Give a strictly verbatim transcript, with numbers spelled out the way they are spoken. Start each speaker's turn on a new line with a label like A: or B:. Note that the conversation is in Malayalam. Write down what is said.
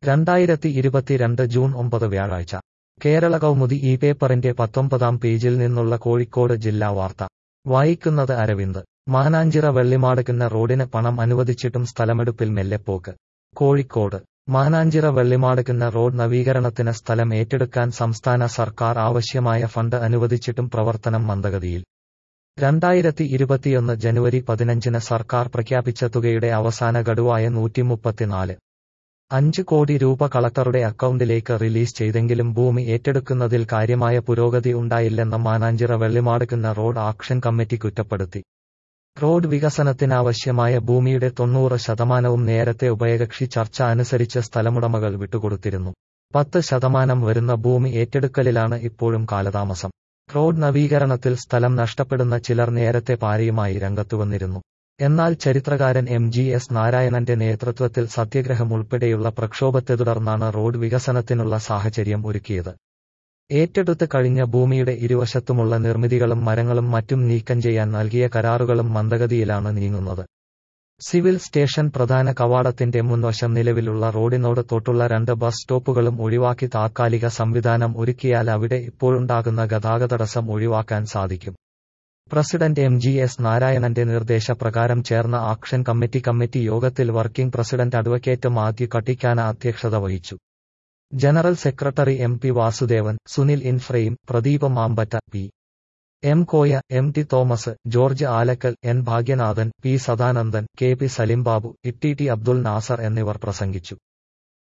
A: രണ്ടായിരത്തി ഇരുപത്തിരണ്ട് ജൂൺ ഒമ്പത് വ്യാഴാഴ്ച കേരള കൗമുദി ഈ പേപ്പറിന്റെ പത്തൊമ്പതാം പേജിൽ നിന്നുള്ള കോഴിക്കോട് ജില്ലാ വാർത്ത വായിക്കുന്നത് അരവിന്ദ്. മാനാഞ്ചിറ വെള്ളിമാടുകുന്ന റോഡിന് പണം അനുവദിച്ചിട്ടും സ്ഥലമെടുപ്പിൽ മെല്ലെപ്പോക്ക്. കോഴിക്കോട് മാനാഞ്ചിറ വെള്ളിമാടുകുന്ന റോഡ് നവീകരണത്തിന് സ്ഥലം ഏറ്റെടുക്കാൻ സംസ്ഥാന സർക്കാർ ആവശ്യമായ ഫണ്ട് അനുവദിച്ചിട്ടും പ്രവർത്തനം മന്ദഗതിയിൽ. രണ്ടായിരത്തി ഇരുപത്തിയൊന്ന് ജനുവരി പതിനഞ്ചിന് സർക്കാർ പ്രഖ്യാപിച്ച തുകയുടെ അവസാന ഗഡുവായ നൂറ്റിമുപ്പത്തിനാല് അഞ്ച് കോടി രൂപ കളക്ടറുടെ അക്കൗണ്ടിലേക്ക് റിലീസ് ചെയ്തെങ്കിലും ഭൂമി ഏറ്റെടുക്കുന്നതിൽ കാര്യമായ പുരോഗതി ഉണ്ടായില്ലെന്ന് Mananchira Vellimadukunnu road action committee കുറ്റപ്പെടുത്തി. റോഡ് വികസനത്തിനാവശ്യമായ ഭൂമിയുടെ തൊണ്ണൂറ് ശതമാനവും നേരത്തെ ഉഭയകക്ഷി ചർച്ച അനുസരിച്ച് സ്ഥലമുടമകൾ വിട്ടുകൊടുത്തിരുന്നു. പത്ത് ശതമാനം വരുന്ന ഭൂമി ഏറ്റെടുക്കലിലാണ് ഇപ്പോഴും കാലതാമസം. റോഡ് നവീകരണത്തിൽ സ്ഥലം നഷ്ടപ്പെടുന്ന ചിലർ നേരത്തെ പാരയുമായി രംഗത്തുവന്നിരുന്നു. എന്നാൽ ചരിത്രകാരൻ എം ജി എസ് നാരായണന്റെ നേതൃത്വത്തിൽ സത്യഗ്രഹം ഉൾപ്പെടെയുള്ള പ്രക്ഷോഭത്തെ തുടർന്നാണ് റോഡ് വികസനത്തിനുള്ള സാഹചര്യം ഒരുക്കിയത്. ഏറ്റെടുത്ത് കഴിഞ്ഞ ഭൂമിയുടെ ഇരുവശത്തുമുള്ള നിർമ്മിതികളും മരങ്ങളും മറ്റും നീക്കം ചെയ്യാൻ നൽകിയ കരാറുകളും മന്ദഗതിയിലാണ് നീങ്ങുന്നത്. സിവിൽ സ്റ്റേഷൻ പ്രധാന കവാടത്തിന്റെ മുൻവശം നിലവിലുള്ള റോഡിനോട് തൊട്ടുള്ള രണ്ട് ബസ് സ്റ്റോപ്പുകളും ഒഴിവാക്കി താത്കാലിക സംവിധാനം ഒരുക്കിയാൽ അവിടെ ഇപ്പോഴുണ്ടാകുന്ന ഗതാഗതടസ്സം ഒഴിവാക്കാൻ സാധിക്കും. പ്രസിഡന്റ് എം ജി എസ് നാരായണന്റെ നിർദ്ദേശപ്രകാരം ചേർന്ന ആക്ഷൻ കമ്മിറ്റി കമ്മിറ്റി യോഗത്തിൽ working president advocate Mathew Kattikkana അധ്യക്ഷത വഹിച്ചു. General secretary M P Vasudevan, Sunil ഇൻഫ്രയും, Pradeep Mampatta, P M Koya, M T Thomas, George Alakkal, N Bhagyanathan, P Sadanandan, K P Salimbabu, E T T Abdul Nasar എന്നിവർ പ്രസംഗിച്ചു.